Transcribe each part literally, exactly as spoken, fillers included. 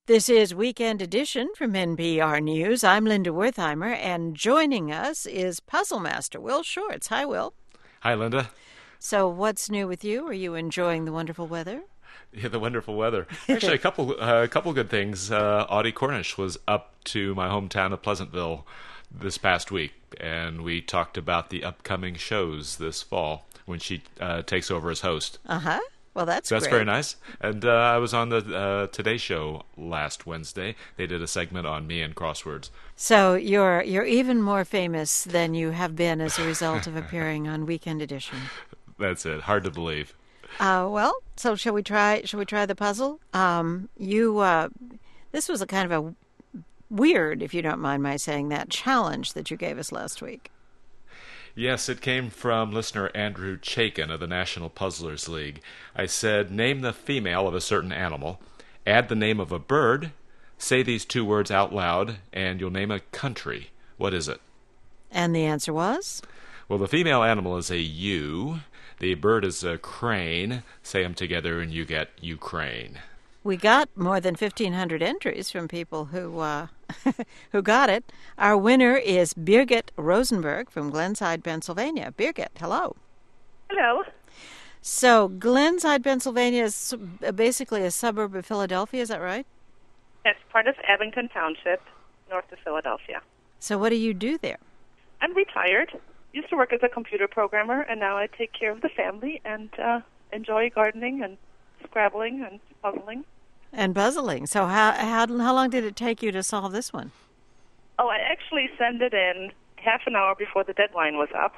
This is Weekend Edition from N P R News. I'm Linda Wertheimer, and joining us is Puzzle Master Will Shorts. Hi, Will. Hi, Linda. So, what's new with you? Are you enjoying the wonderful weather? Yeah, the wonderful weather. Actually, a couple, uh, a couple good things. Uh, Audie Cornish was up to my hometown of Pleasantville this past week, and we talked about the upcoming shows this fall when she uh, takes over as host. Uh huh. Well, that's So that's great. very nice. And uh, I was on the uh, Today Show last Wednesday. They did a segment on me and crosswords. So you're you're even more famous than you have been as a result of appearing on Weekend Edition. That's it. Hard to believe. Uh, well, so shall we try? Shall we try the puzzle? Um, you. Uh, this was a kind of a weird, if you don't mind my saying that, challenge that you gave us last week. Yes, it came from listener Andrew Chaikin of the National Puzzlers League. I said, name the female of a certain animal, add the name of a bird, say these two words out loud, and you'll name a country. What is it? And the answer was? Well, the female animal is a ewe. The bird is a crane. Say them together and you get Ukraine. We got more than fifteen hundred entries from people who uh, who got it. Our winner is Birgit Rosenberg from Glenside, Pennsylvania. Birgit, hello. Hello. So Glenside, Pennsylvania is basically a suburb of Philadelphia, is that right? It's part of Abington Township, north of Philadelphia. So what do you do there? I'm retired. Used to work as a computer programmer, and now I take care of the family and uh, enjoy gardening and scrabbling and puzzling. And puzzling. So how, how how long did it take you to solve this one? Oh, I actually sent it in half an hour before the deadline was up.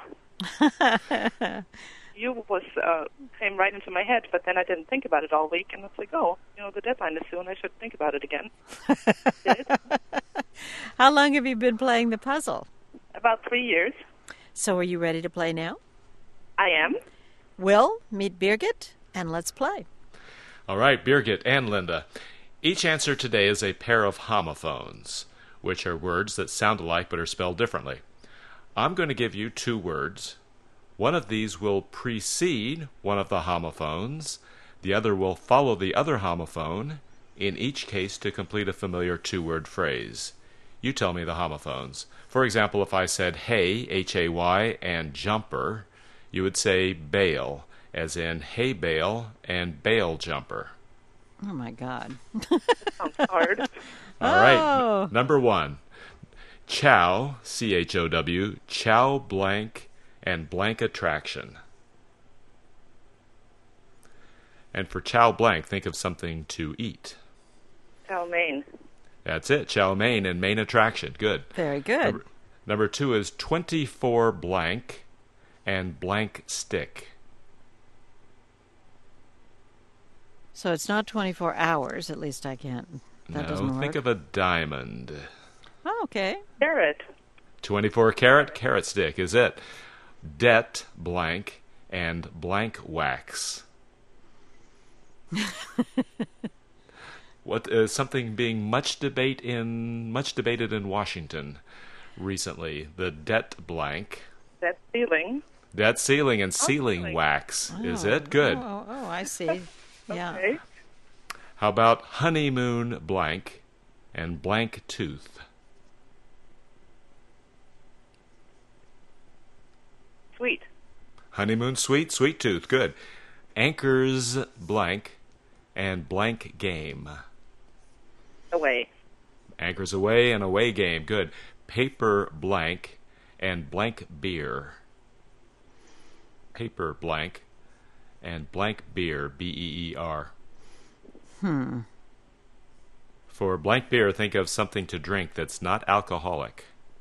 You was uh, came right into my head, but then I didn't think about it all week, and it's like, oh, you know, the deadline is soon. I should think about it again. Did. How long have you been playing the puzzle? About three years. So are you ready to play now? I am. Will, meet Birgit, and let's play. All right, Birgit and Linda. Each answer today is a pair of homophones, which are words that sound alike but are spelled differently. I'm going to give you two words. One of these will precede one of the homophones. The other will follow the other homophone, in each case to complete a familiar two-word phrase. You tell me the homophones. For example, if I said hay, H A Y, and jumper, you would say bale, as in hay bale and bale jumper. Oh, my God. Sounds hard. All right, Oh. n- number one. Chow, C H O W, chow blank and blank attraction. And for chow blank, think of something to eat. Chow mein. That's it, chow mein and main attraction. Good. Very good. Number, number two is twenty-four blank and blank stick. So it's not twenty-four hours, at least I can't. That no, doesn't work. think of a diamond. Oh, okay. Carrot. twenty-four carat, carrot stick is it. Det blank and blank wax. What is something being much debate in much debated in Washington recently? The debt blank, That's ceiling. debt ceiling, and ceiling ceiling. wax. Is Oh, it good? Oh, oh, oh, I see. Yeah. Okay. How about honeymoon blank and blank tooth? Sweet. Honeymoon sweet, sweet tooth. Good. Anchors blank and blank game. Away. Anchors away and away game. Good. Paper blank and blank beer. Paper blank and blank beer. B E E R. Hmm. For blank beer, think of something to drink that's not alcoholic.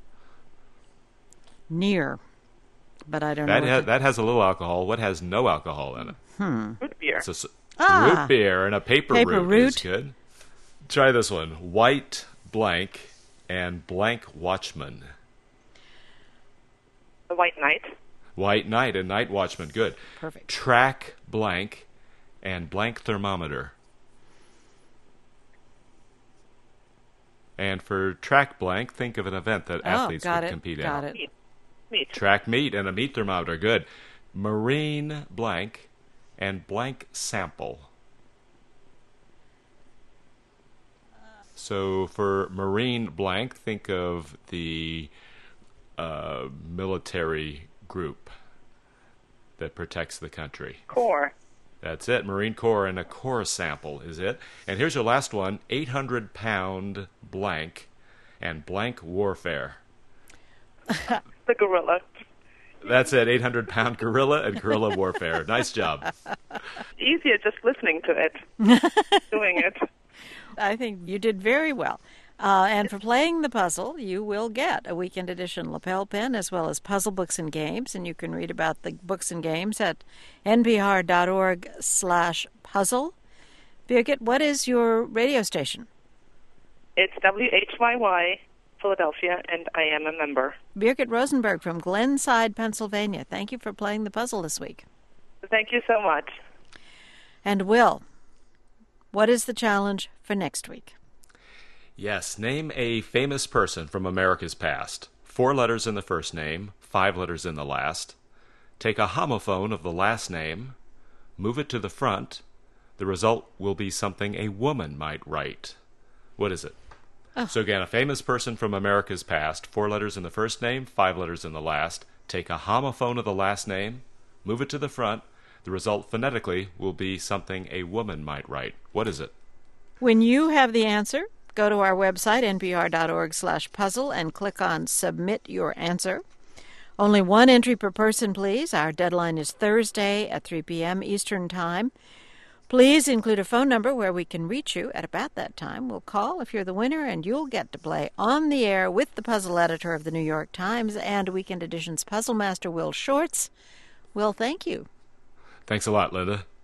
Near. But I don't That know. ha- what the- that has a little alcohol. What has no alcohol in it? Root beer. It's a s- Ah. root beer and a paper, Paper root, is root. good. Try this one. White blank and blank watchman. The White Knight. White knight and night watchman. Good. Perfect. Track blank and blank thermometer. And for track blank, think of an event that Oh, athletes got would it. compete Got in. it. Meat. Meat. Track meet and a meat thermometer. Good. Marine blank and blank sample. So for Marine blank, think of the uh, military group that protects the country. Corps. That's it, Marine Corps, and a core sample is it. And here's your last one, eight hundred pound blank and blank warfare. The gorilla. That's it, eight hundred pound gorilla and guerrilla warfare. Nice job. Easier just listening to it, doing it. I think you did very well. Uh, and for playing the puzzle, you will get a weekend edition lapel pin as well as puzzle books and games. And you can read about the books and games at npr.org slash puzzle. Birgit, what is your radio station? It's W H Y Y, Philadelphia, and I am a member. Birgit Rosenberg from Glenside, Pennsylvania. Thank you for playing the puzzle this week. Thank you so much. And Will, what is the challenge for next week? Yes, name a famous person from America's past. Four letters in the first name, five letters in the last. Take a homophone of the last name, move it to the front. The result will be something a woman might write. What is it? Oh. So again, a famous person from America's past, four letters in the first name, five letters in the last. Take a homophone of the last name, move it to the front. The result phonetically will be something a woman might write. What is it? When you have the answer, go to our website, npr.org slash puzzle, and click on Submit Your Answer. Only one entry per person, please. Our deadline is Thursday at three p.m. Eastern Time. Please include a phone number where we can reach you at about that time. We'll call if you're the winner, and you'll get to play on the air with the puzzle editor of the New York Times and Weekend Edition's puzzle master, Will Shortz. Will, thank you. Thanks a lot, Linda.